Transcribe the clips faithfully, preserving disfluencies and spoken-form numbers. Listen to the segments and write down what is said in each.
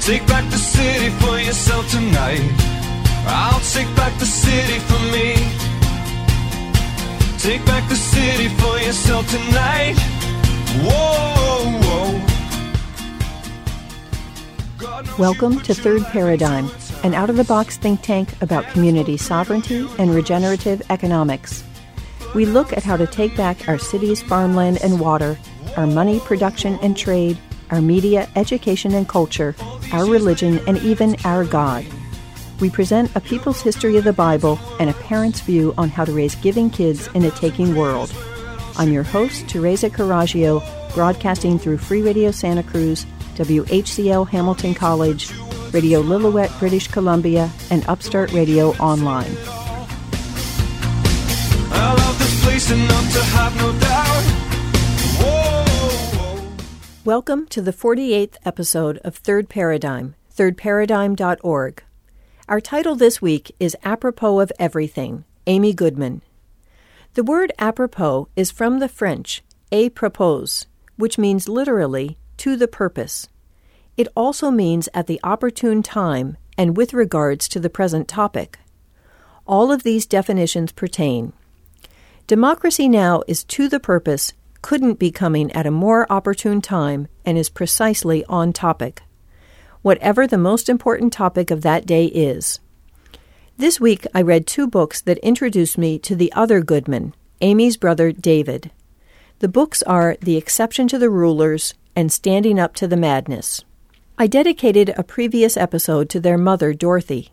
Take back the city for yourself tonight. I'll take back the city for me. Take back the city for yourself tonight. Whoa, whoa. Welcome to Third Paradigm, an out-of-the-box think tank about community sovereignty and regenerative economics. We look at how to take back our cities' farmland and water, our money, production, and trade, our media, education, and culture, our religion, and even our God. We present a people's history of the Bible and a parent's view on how to raise giving kids in a taking world. I'm your host, Teresa Caraggio, broadcasting through Free Radio Santa Cruz, W H C L Hamilton College, Radio Lillooet, British Columbia, and Upstart Radio Online. I love this place enough to have no doubt. Whoa. Welcome to the forty-eighth episode of Third Paradigm, third paradigm dot org. Our title this week is Apropos of Everything, Amy Goodman. The word apropos is from the French, à propos, which means literally, to the purpose. It also means at the opportune time and with regards to the present topic. All of these definitions pertain. Democracy Now! Is to the purpose, couldn't be coming at a more opportune time, and is precisely on topic. Whatever the most important topic of that day is. This week I read two books that introduced me to the other Goodman, Amy's brother David. The books are The Exception to the Rulers and Standing Up to the Madness. I dedicated a previous episode to their mother, Dorothy.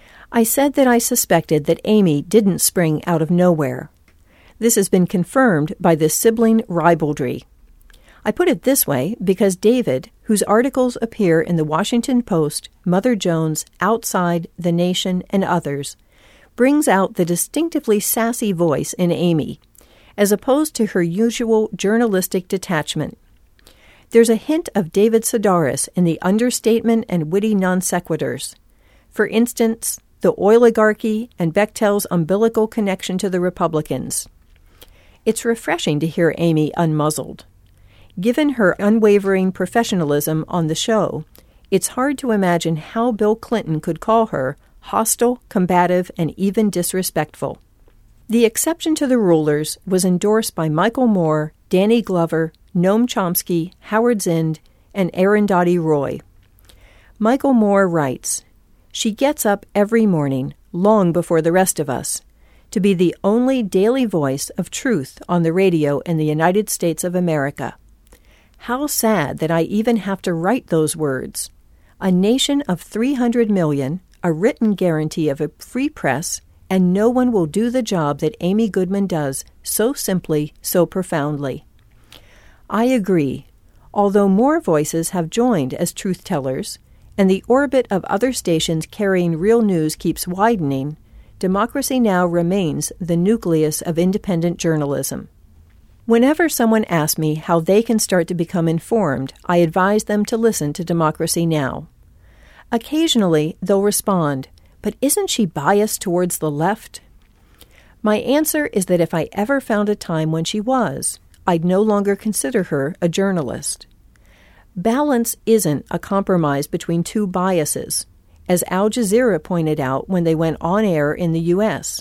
I said that I suspected that Amy didn't spring out of nowhere. This has been confirmed by this sibling ribaldry. I put it this way because David, whose articles appear in the Washington Post, Mother Jones, Outside, The Nation, and others, brings out the distinctively sassy voice in Amy, as opposed to her usual journalistic detachment. There's a hint of David Sedaris in the understatement and witty non-sequiturs. For instance, the oligarchy and Bechtel's umbilical connection to the Republicans. It's refreshing to hear Amy unmuzzled. Given her unwavering professionalism on the show, it's hard to imagine how Bill Clinton could call her hostile, combative, and even disrespectful. The Exception to the Rulers was endorsed by Michael Moore, Danny Glover, Noam Chomsky, Howard Zinn, and Arundhati Roy. Michael Moore writes, "She gets up every morning, long before the rest of us, to be the only daily voice of truth on the radio in the United States of America. How sad that I even have to write those words. A nation of three hundred million, a written guarantee of a free press, and no one will do the job that Amy Goodman does so simply, so profoundly." I agree. Although more voices have joined as truth-tellers, and the orbit of other stations carrying real news keeps widening, Democracy Now! Remains the nucleus of independent journalism. Whenever someone asks me how they can start to become informed, I advise them to listen to Democracy Now! Occasionally, they'll respond, "But isn't she biased towards the left?" My answer is that if I ever found a time when she was, I'd no longer consider her a journalist. Balance isn't a compromise between two biases, as Al Jazeera pointed out when they went on air in the U S.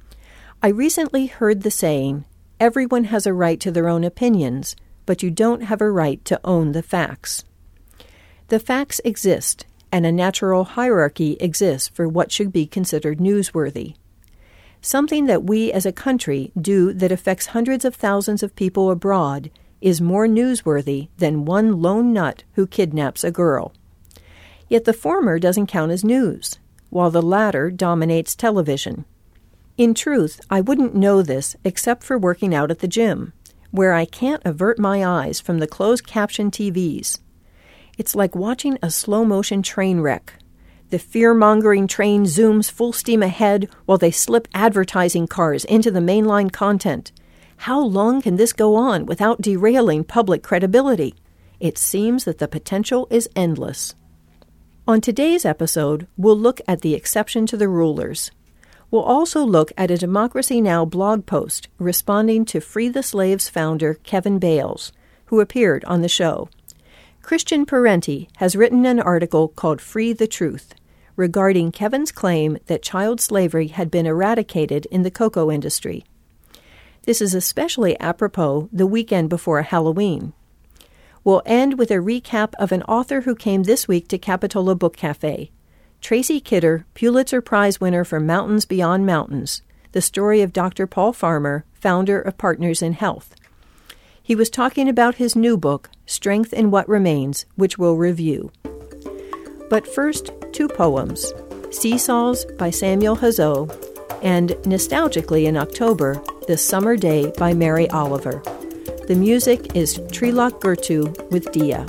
I recently heard the saying, "Everyone has a right to their own opinions, but you don't have a right to own the facts." The facts exist, and a natural hierarchy exists for what should be considered newsworthy. Something that we as a country do that affects hundreds of thousands of people abroad is more newsworthy than one lone nut who kidnaps a girl. Yet the former doesn't count as news, while the latter dominates television. In truth, I wouldn't know this except for working out at the gym, where I can't avert my eyes from the closed-caption T Vs. It's like watching a slow-motion train wreck. The fear-mongering train zooms full steam ahead while they slip advertising cars into the mainline content. How long can this go on without derailing public credibility? It seems that the potential is endless. On today's episode, we'll look at the exception to the rulers. We'll also look at a Democracy Now! Blog post responding to Free the Slaves founder Kevin Bales, who appeared on the show. Christian Parenti has written an article called Free the Truth regarding Kevin's claim that child slavery had been eradicated in the cocoa industry. This is especially apropos the weekend before Halloween. We'll end with a recap of an author who came this week to Capitola Book Cafe, Tracy Kidder, Pulitzer Prize winner for Mountains Beyond Mountains, the story of Doctor Paul Farmer, founder of Partners in Health. He was talking about his new book, Strength in What Remains, which we'll review. But first, two poems, Seesaws by Samuel Houzeau and, nostalgically in October, The Summer Day by Mary Oliver. The music is Trilok Gurtu with Dia.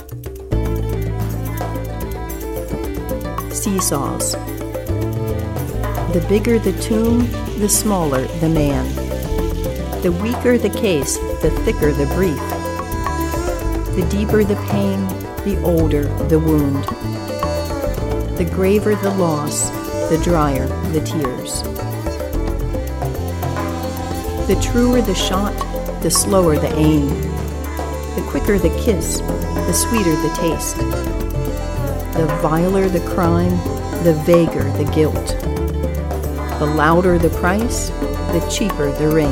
Seesaws. The bigger the tomb, the smaller the man. The weaker the case, the thicker the brief. The deeper the pain, the older the wound. The graver the loss, the drier the tears. The truer the shot, the slower the aim. The quicker the kiss, the sweeter the taste. The viler the crime, the vaguer the guilt. The louder the price, the cheaper the ring.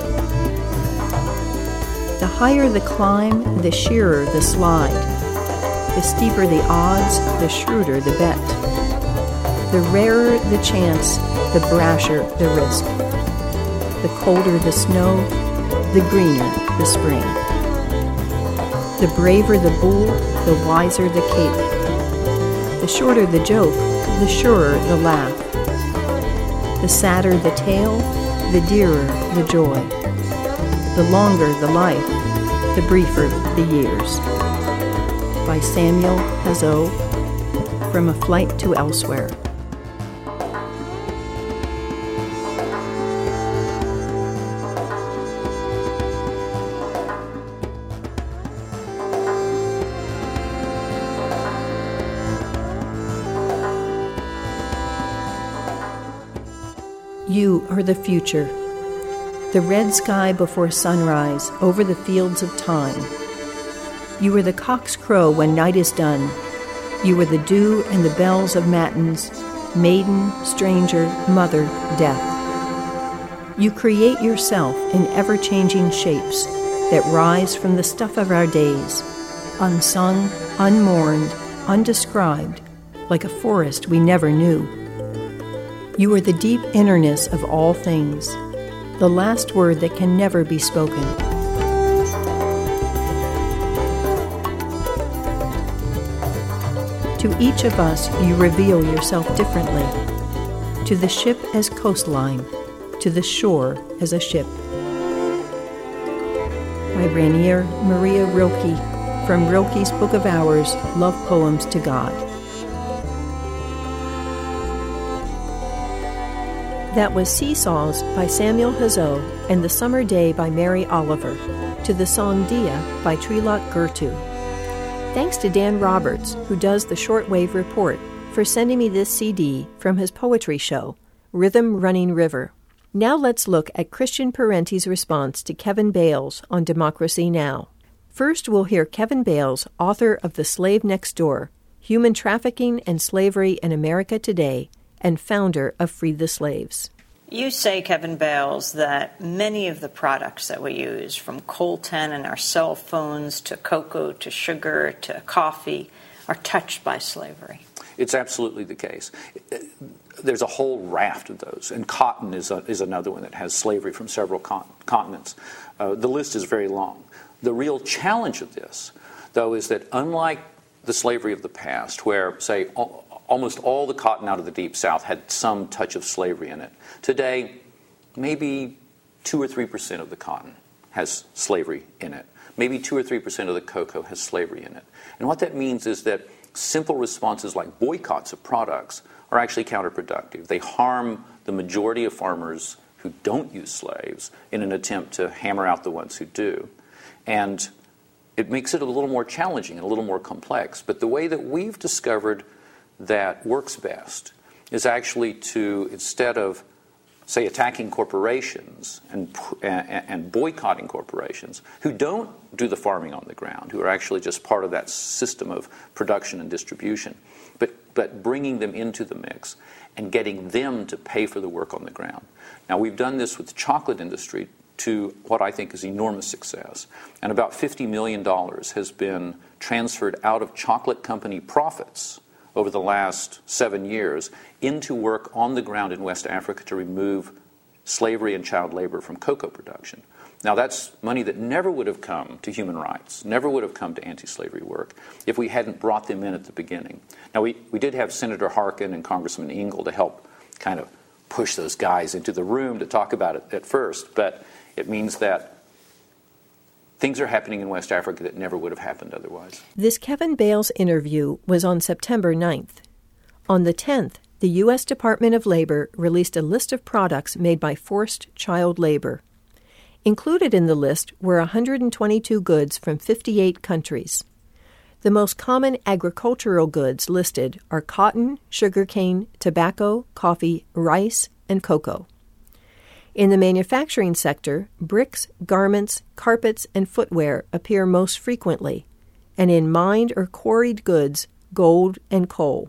The higher the climb, the sheerer the slide. The steeper the odds, the shrewder the bet. The rarer the chance, the brasher the risk. The colder the snow, the greener the spring. The braver the bull, the wiser the cape. The shorter the joke, the surer the laugh. The sadder the tale, the dearer the joy. The longer the life, the briefer the years. By Samuel Houzeau, From a Flight to Elsewhere. You are the future, the red sky before sunrise over the fields of time. You are the cock's crow when night is done. You are the dew and the bells of matins, maiden, stranger, mother, death. You create yourself in ever-changing shapes that rise from the stuff of our days, unsung, unmourned, undescribed, like a forest we never knew. You are the deep innerness of all things, the last word that can never be spoken. To each of us, you reveal yourself differently. To the ship as coastline, to the shore as a ship. By Rainier Maria Rilke, from Rilke's Book of Hours, Love Poems to God. That was Seesaws by Samuel Houzeau and The Summer Day by Mary Oliver, to the song Dia by Trilok Gurtu. Thanks to Dan Roberts, who does the Shortwave Report, for sending me this C D from his poetry show, Rhythm Running River. Now let's look at Christian Parenti's response to Kevin Bales on Democracy Now! First, we'll hear Kevin Bales, author of The Slave Next Door, Human Trafficking and Slavery in America Today, and founder of Free the Slaves. You say, Kevin Bales, that many of the products that we use, from coltan and our cell phones to cocoa to sugar to coffee, are touched by slavery. It's absolutely the case. There's a whole raft of those, and cotton is, a, is another one that has slavery from several con- continents. Uh, the list is very long. The real challenge of this, though, is that unlike the slavery of the past, where, say, all, almost all the cotton out of the Deep South had some touch of slavery in it. Today, maybe two or three percent of the cotton has slavery in it. Maybe two or three percent of the cocoa has slavery in it. And what that means is that simple responses like boycotts of products are actually counterproductive. They harm the majority of farmers who don't use slaves in an attempt to hammer out the ones who do. And it makes it a little more challenging and a little more complex. But the way that we've discovered that works best is actually to, instead of say, attacking corporations and, and, and boycotting corporations who don't do the farming on the ground, who are actually just part of that system of production and distribution, but, but bringing them into the mix and getting them to pay for the work on the ground. Now, we've done this with the chocolate industry to what I think is enormous success. And about fifty million dollars has been transferred out of chocolate company profits over the last seven years into work on the ground in West Africa to remove slavery and child labor from cocoa production. Now, that's money that never would have come to human rights, never would have come to anti-slavery work if we hadn't brought them in at the beginning. Now, we, we did have Senator Harkin and Congressman Ingle to help kind of push those guys into the room to talk about it at first, but it means that things are happening in West Africa that never would have happened otherwise. This Kevin Bales interview was on September ninth. On the tenth, the U S Department of Labor released a list of products made by forced child labor. Included in the list were one hundred twenty-two goods from fifty-eight countries. The most common agricultural goods listed are cotton, sugarcane, tobacco, coffee, rice, and cocoa. In the manufacturing sector, bricks, garments, carpets, and footwear appear most frequently, and in mined or quarried goods, gold and coal.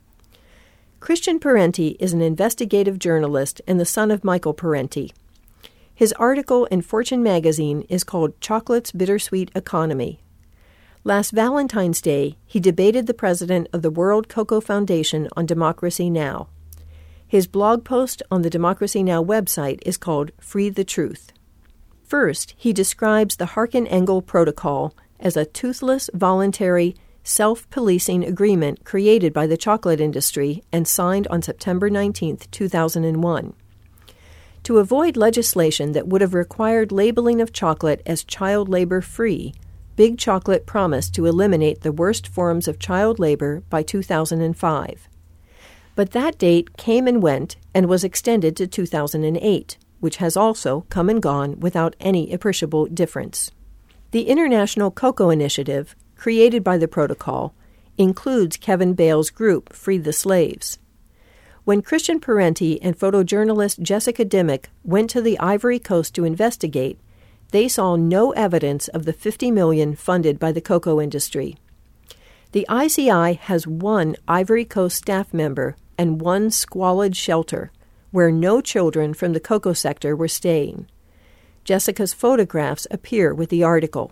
Christian Parenti is an investigative journalist and the son of Michael Parenti. His article in Fortune magazine is called Chocolate's Bittersweet Economy. Last Valentine's Day, he debated the president of the World Cocoa Foundation on Democracy Now! His blog post on the Democracy Now! Website is called Free the Truth. First, he describes the Harkin-Engel Protocol as a toothless, voluntary, self-policing agreement created by the chocolate industry and signed on September nineteenth, two thousand one. To avoid legislation that would have required labeling of chocolate as child labor-free, Big Chocolate promised to eliminate the worst forms of child labor by two thousand five. But that date came and went and was extended to two thousand eight, which has also come and gone without any appreciable difference. The International Cocoa Initiative, created by the protocol, includes Kevin Bales' group, Free the Slaves. When Christian Parenti and photojournalist Jessica Dimmock went to the Ivory Coast to investigate, they saw no evidence of the fifty million dollars funded by the cocoa industry. The I C I has one Ivory Coast staff member and one squalid shelter, where no children from the cocoa sector were staying. Jessica's photographs appear with the article.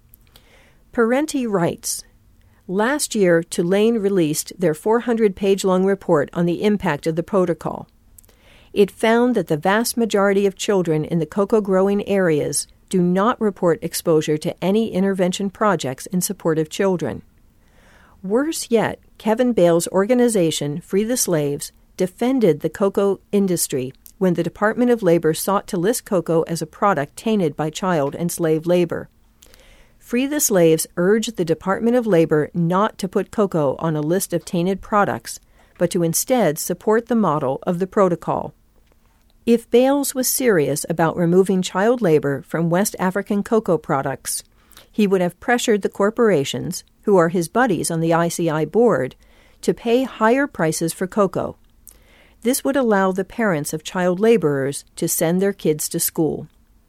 Parenti writes, Last year, Tulane released their four hundred page long report on the impact of the protocol. It found that the vast majority of children in the cocoa-growing areas do not report exposure to any intervention projects in support of children. Worse yet, Kevin Bales' organization, Free the Slaves, defended the cocoa industry when the Department of Labor sought to list cocoa as a product tainted by child and slave labor. Free the Slaves urged the Department of Labor not to put cocoa on a list of tainted products, but to instead support the model of the protocol. If Bales was serious about removing child labor from West African cocoa products, he would have pressured the corporations, who are his buddies on the I C I board, to pay higher prices for cocoa. This would allow the parents of child laborers to send their kids to school.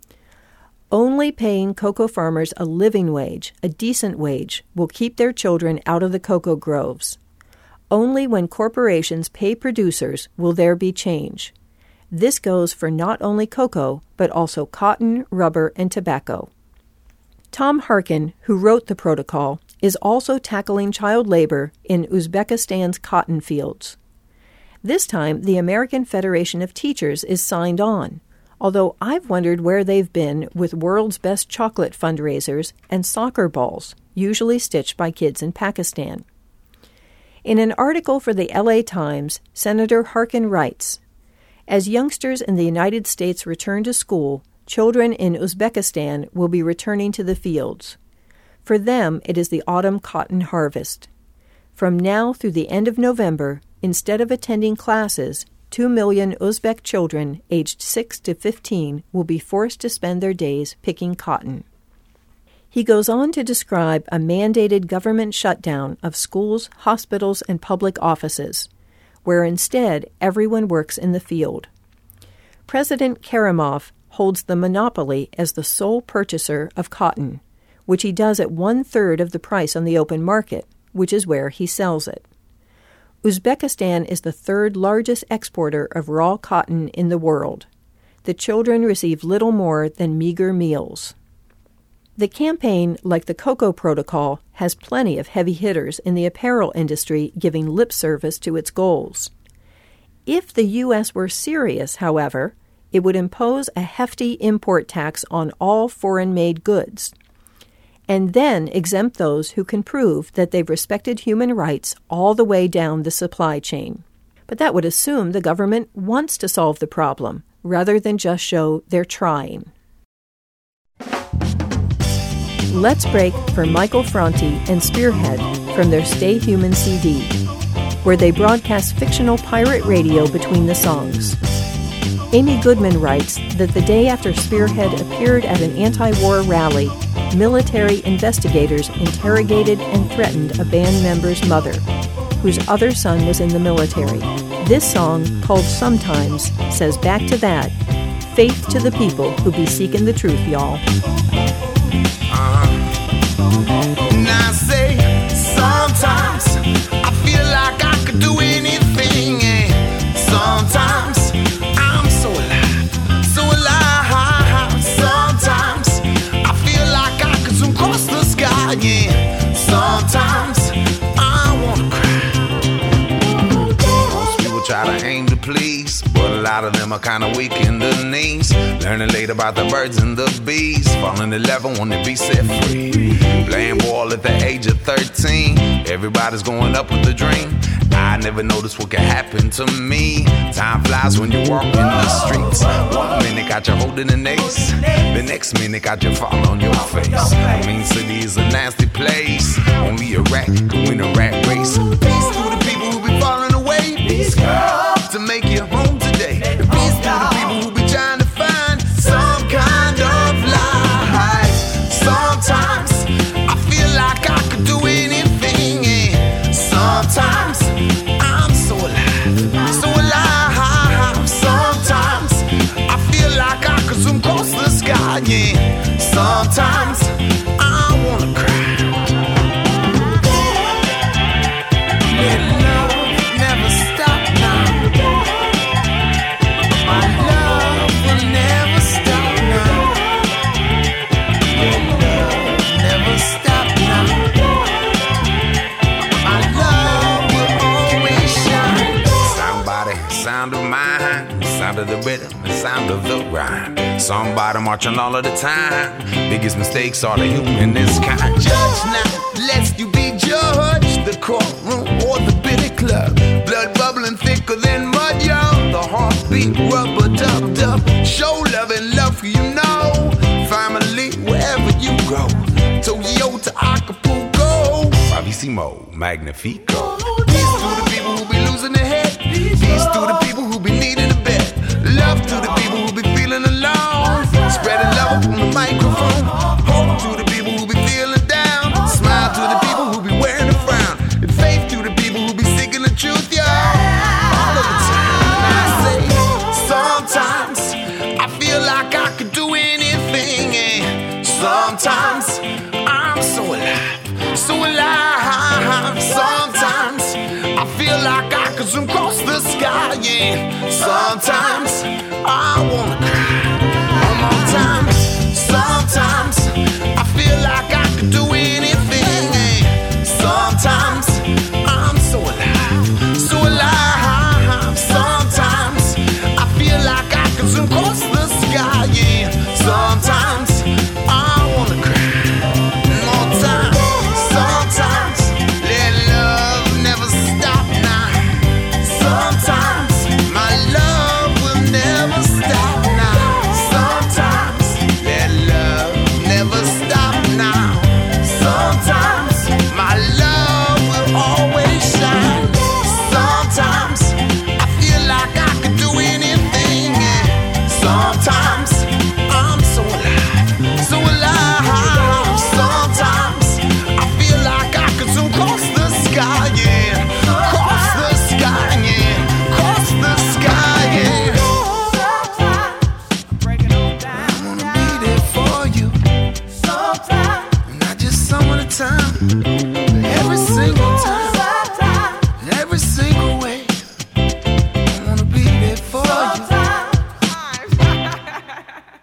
Only paying cocoa farmers a living wage, a decent wage, will keep their children out of the cocoa groves. Only when corporations pay producers will there be change. This goes for not only cocoa, but also cotton, rubber, and tobacco. Tom Harkin, who wrote the protocol, is also tackling child labor in Uzbekistan's cotton fields. This time, the American Federation of Teachers is signed on, although I've wondered where they've been with World's Best Chocolate fundraisers and soccer balls, usually stitched by kids in Pakistan. In an article for the L A Times, Senator Harkin writes, As youngsters in the United States return to school, children in Uzbekistan will be returning to the fields. For them, it is the autumn cotton harvest. From now through the end of November, instead of attending classes, two million Uzbek children aged six to fifteen will be forced to spend their days picking cotton. He goes on to describe a mandated government shutdown of schools, hospitals, and public offices, where instead everyone works in the field. President Karimov holds the monopoly as the sole purchaser of cotton, which he does at one-third of the price on the open market, which is where he sells it. Uzbekistan is the third largest exporter of raw cotton in the world. The children receive little more than meager meals. The campaign, like the Cocoa Protocol, has plenty of heavy hitters in the apparel industry giving lip service to its goals. If the U S were serious, however, it would impose a hefty import tax on all foreign-made goods, and then exempt those who can prove that they've respected human rights all the way down the supply chain. But that would assume the government wants to solve the problem, rather than just show they're trying. Let's break for Michael Franti and Spearhead from their Stay Human C D, where they broadcast fictional pirate radio between the songs. Amy Goodman writes that the day after Spearhead appeared at an anti-war rally, military investigators interrogated and threatened a band member's mother, whose other son was in the military. This song, called Sometimes, says back to that, faith to the people who be seeking the truth, y'all. Uh-huh. And I say, sometimes I feel like I could do anything, and sometimes I'm so alive, so alive. Sometimes I feel like I could swim across the sky, yeah. Sometimes I wanna cry. Most people try to aim to please, but a lot of them are kinda weak in the knees. Learning late about the birds and the bees, falling in love and want to be set free. Playing ball at the age of thirteen, everybody's going up with a dream. I never noticed what could happen to me. Time flies when you walk in the streets. One minute got you holding an ace, the next minute got you fall on your face. I mean, city is a nasty place. Only a rat can win a rat race. Peace to the people who be falling away. Peace to make you home today. Peace to the people who be trying to find some kind of light. Sometimes I feel like I could do anything, and sometimes I'm so alive, so alive. Sometimes I feel like I could swim across the sky, yeah. Sometimes I wanna cry. Let love never stop now. My love will never stop now. Let love never stop now. My love will always shine. Sound body, sound of mind, sound of the rhythm, and sound of the rhyme. Somebody marching all of the time. Biggest mistakes are the humanist kind. Judge not, lest you be judged. The courtroom or the billy club. Blood bubbling thicker than mud, y'all. The heartbeat rubber dub dub. Show love and love for you know. Family wherever you go. Tokyo to Acapulco. Bravissimo, magnifico. Peace to the people who be losing their head. Peace to the people who be needing a bed. Love to the people who be feeling alone. Spreading love on the microphone. Hope to the people who be feeling down. Smile to the people who be wearing a frown. And faith to the people who be seeking the truth, y'all. All of the time. And I say, sometimes I feel like I could do anything, and sometimes I'm so alive, so alive. Sometimes I feel like I could swim across the sky, yeah. Sometimes I wanna cry. One more time. Sometimes I feel like I could do anything, and sometimes I'm so alive, so alive. Sometimes I feel like I could swim across the sky, yeah. Sometimes I wanna cry. One more time. Sometimes let love never stop now. Sometimes my love will never stop now. Sometimes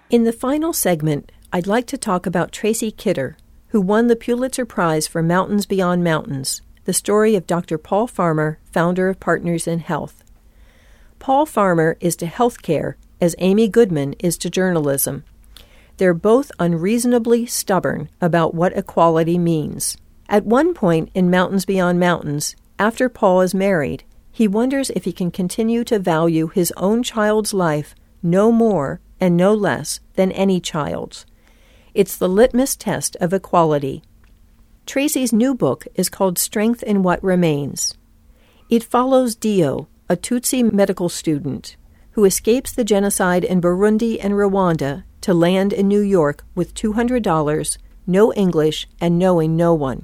In the final segment, I'd like to talk about Tracy Kidder, who won the Pulitzer Prize for Mountains Beyond Mountains, the story of Doctor Paul Farmer, founder of Partners in Health. Paul Farmer is to healthcare as Amy Goodman is to journalism. They're both unreasonably stubborn about what equality means. At one point in Mountains Beyond Mountains, after Paul is married, he wonders if he can continue to value his own child's life no more and no less than any child's. It's the litmus test of equality. Tracy's new book is called Strength in What Remains. It follows Dio, a Tutsi medical student, who escapes the genocide in Burundi and Rwanda to land in New York with two hundred dollars, no English, and knowing no one.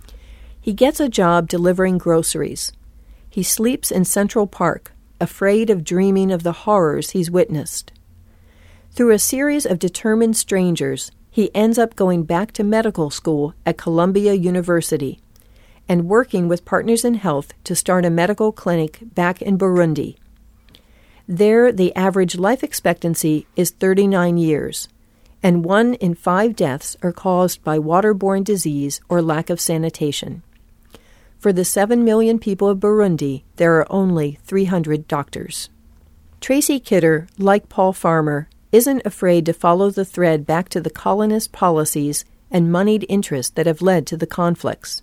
He gets a job delivering groceries. He sleeps in Central Park, afraid of dreaming of the horrors he's witnessed. Through a series of determined strangers, he ends up going back to medical school at Columbia University and working with Partners in Health to start a medical clinic back in Burundi. There, the average life expectancy is thirty-nine years, and one in five deaths are caused by waterborne disease or lack of sanitation. For the seven million people of Burundi, there are only three hundred doctors. Tracy Kidder, like Paul Farmer, isn't afraid to follow the thread back to the colonist policies and moneyed interests that have led to the conflicts.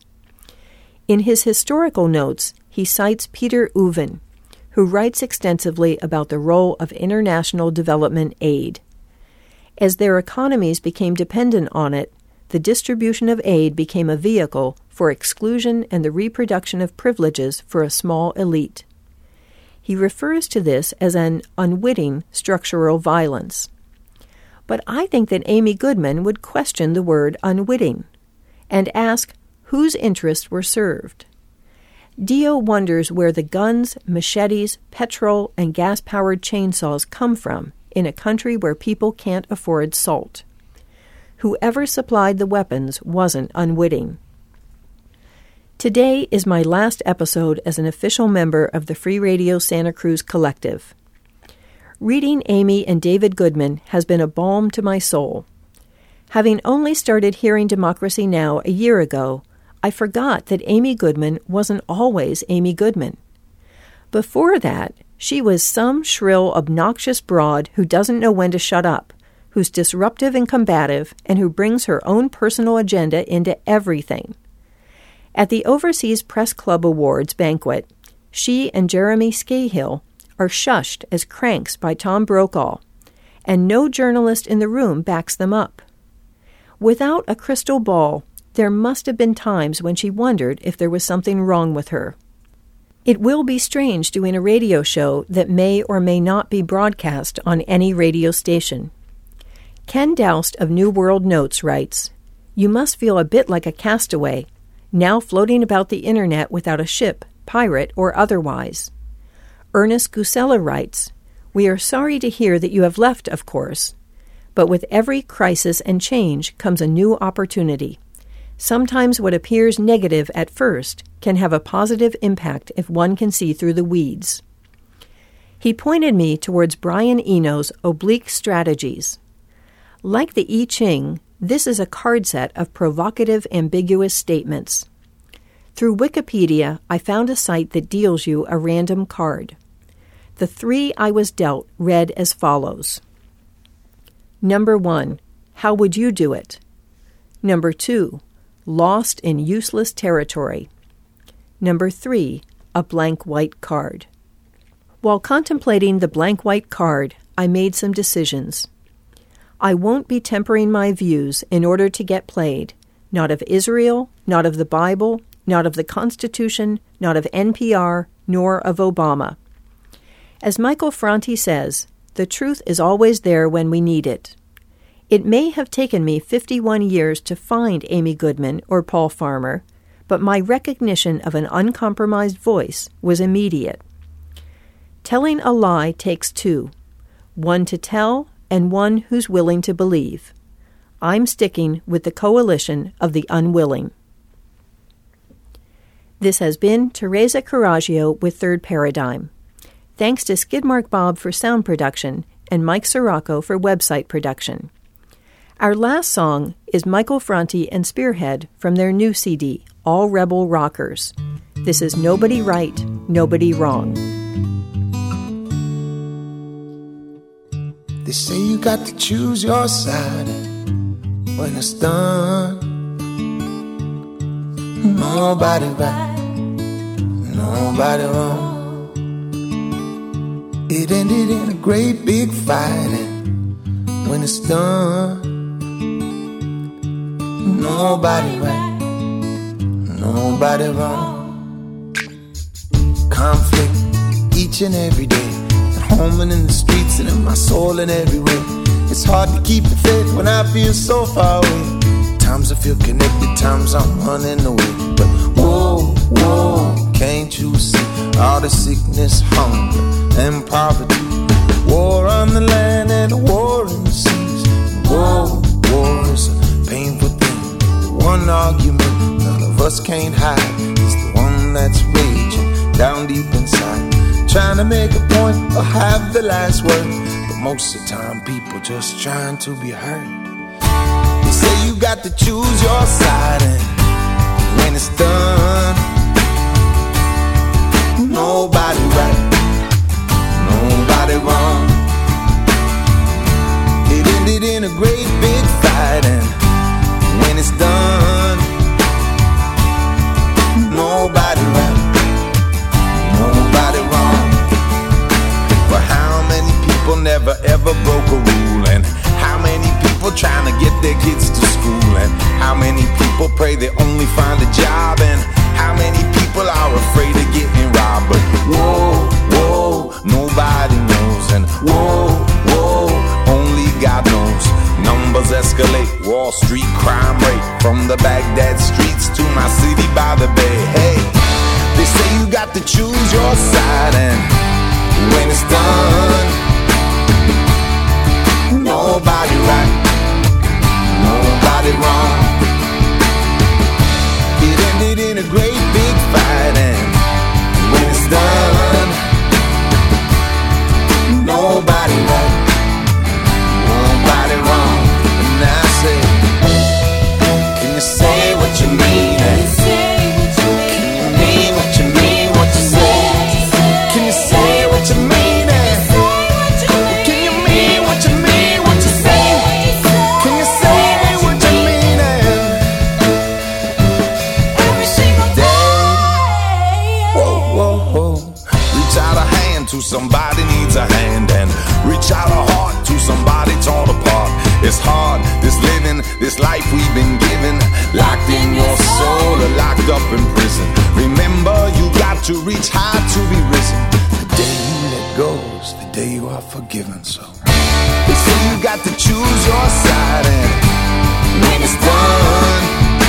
In his historical notes, he cites Peter Uven, who writes extensively about the role of international development aid. As their economies became dependent on it, the distribution of aid became a vehicle for exclusion and the reproduction of privileges for a small elite. He refers to this as an unwitting structural violence. But I think that Amy Goodman would question the word unwitting and ask whose interests were served. Dio wonders where the guns, machetes, petrol, and gas-powered chainsaws come from in a country where people can't afford salt. Whoever supplied the weapons wasn't unwitting. Today is my last episode as an official member of the Free Radio Santa Cruz Collective. Reading Amy and David Goodman has been a balm to my soul. Having only started hearing Democracy Now! A year ago, I forgot that Amy Goodman wasn't always Amy Goodman. Before that, she was some shrill, obnoxious broad who doesn't know when to shut up, who's disruptive and combative, and who brings her own personal agenda into everything. At the Overseas Press Club Awards banquet, she and Jeremy Scahill are shushed as cranks by Tom Brokaw, and no journalist in the room backs them up. Without a crystal ball, there must have been times when she wondered if there was something wrong with her. It will be strange doing a radio show that may or may not be broadcast on any radio station. Ken Doust of New World Notes writes, "You must feel a bit like a castaway, now floating about the internet without a ship, pirate or otherwise." Ernest Gusella writes, "We are sorry to hear that you have left, of course, but with every crisis and change comes a new opportunity. Sometimes what appears negative at first can have a positive impact if one can see through the weeds." He pointed me towards Brian Eno's Oblique Strategies. Like the I Ching, this is a card set of provocative, ambiguous statements. Through Wikipedia, I found a site that deals you a random card. The three I was dealt read as follows. Number one, how would you do it? Number two, lost in useless territory. Number three, a blank white card. While contemplating the blank white card, I made some decisions. I won't be tempering my views in order to get played, not of Israel, not of the Bible, not of the Constitution, not of N P R, nor of Obama. As Michael Franti says, the truth is always there when we need it. It may have taken me fifty-one years to find Amy Goodman or Paul Farmer, but my recognition of an uncompromised voice was immediate. Telling a lie takes two, one to tell and one who's willing to believe. I'm sticking with the coalition of the unwilling. This has been Teresa Caraggio with Third Paradigm. Thanks to Skidmark Bob for sound production and Mike Sirocco for website production. Our last song is Michael Franti and Spearhead from their new C D, All Rebel Rockers. This is Nobody Right, Nobody Wrong. They say you got to choose your side when it's done. Nobody right, nobody wrong. It ended in a great big fight, and when it's done, nobody right, nobody wrong. Conflict each and every day, at home and in the streets and in my soul and everywhere. It's hard to keep the faith when I feel so far away. Times I feel connected, times I'm running away. But whoa, whoa, can't you see all the sickness, hunger, and poverty? War on the land and a war in the seas. Whoa, war is a painful thing. The one argument none of us can't hide is the one that's raging down deep inside. Trying to make a point or have the last word, but most of the time people just trying to be heard. They say you got to choose your side, and when it's done, nobody right, nobody wrong. It ended in a great big fight, and when it's done, nobody right, nobody wrong. For how many people never ever broke a rule, and how many people trying to get their kids to school, and how many people pray they only find a job, and how many people are afraid of getting robbed. But whoa, whoa, nobody knows, and whoa, whoa, only God knows. Numbers escalate, Wall Street crime rate, from the Baghdad streets to my city by the bay. Hey, they say you got to choose your side, and when it's done, nobody right, nobody wrong. It ended in a great big fight, and when it's done, nobody right, nobody wrong. And I say, can you say what you mean? And can you mean what you mean, what you say? Can you say what you mean? Somebody needs a hand, and reach out a heart to somebody torn apart. It's hard, this living, this life we've been given, locked in your soul or locked up in prison. Remember, you got to reach high to be risen. The day you let go is the day you are forgiven. So they say you got to choose your side, and when it's done,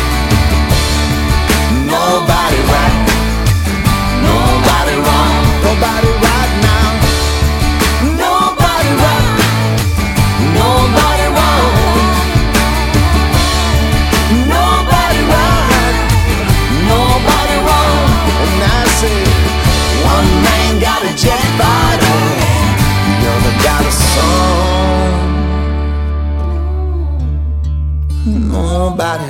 nobody right, nobody wrong, nobody right now. Nobody right, nobody wrong. Nobody right, nobody wrong. And I say, one man got a jet fighter, the other got a song. Nobody